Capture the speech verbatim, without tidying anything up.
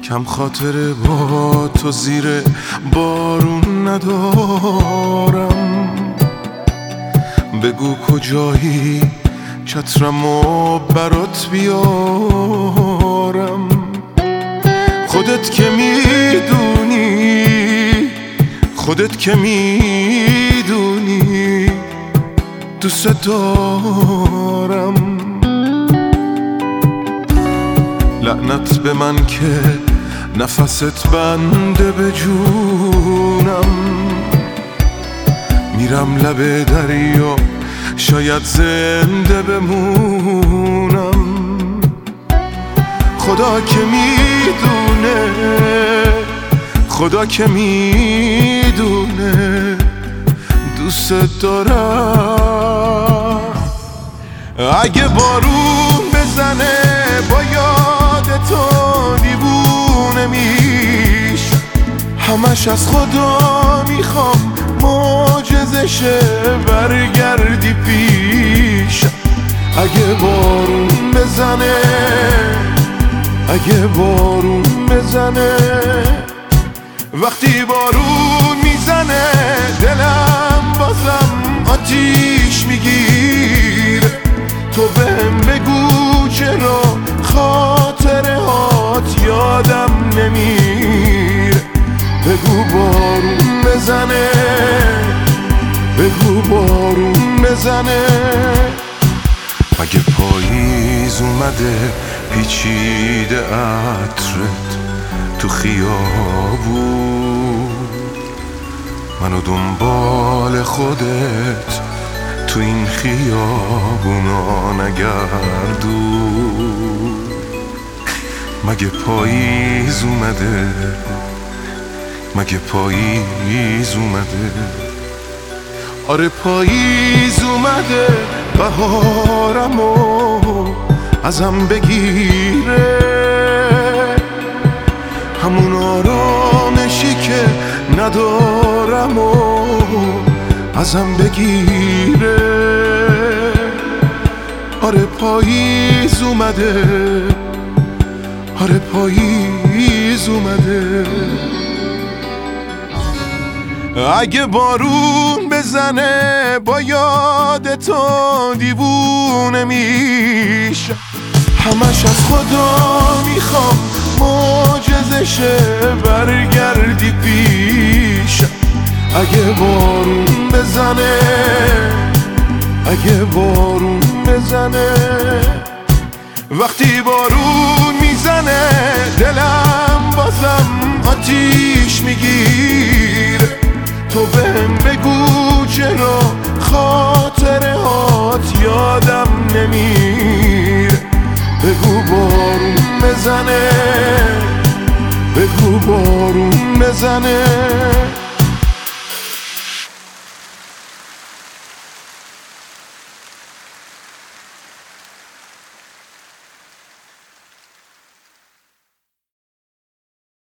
کم خاطره با تو زیر بارون ندارم. بگو کجایی چترمو برات بیارم. خودت که میدونی خودت که میدونی دوست دارم. لعنت به من که نفست بنده به جونم. میرم لب دریا شاید زنده بمونم. خدا که میدونه خدا که میدونه دوست دارم. اگه بارون بزنه با یاد تو دیوونه میشم. همش از خدا میخوام معجزه شه برگردی پیشم. اگه بارون بزنه اگه بارون بزنه وقتی بارون میزنه دلم بازم آتیش میگیره. تو بهم بگو چرا خاطره هات یادم نمیره. بگو بارون بزنه بگو بارون بزنه. اگه پاییز اومده پیچیده عطرت تو خیابون، منو دنبال خودت تو این خیابونا نگردون. مگه پاییز اومده مگه پاییز اومده؟ آره پاییز اومده بهارمو ازم بگیره. همون آرامشی که ندارم و ازم بگیره. آره پاییز اومده آره پاییز اومده. اگه بارون بزنه با یاد تو دیوونه میشم. همش از خدا میخوام معجزه شه برگردی پیشم. اگه بارون بزنه اگه بارون بزنه وقتی بارون میزنه دلم بازم آتیش میگیره. تو بهم بگو چرا خاطره هات یادم نمیره. بگو بارون بزنه بگو بارون بزنه.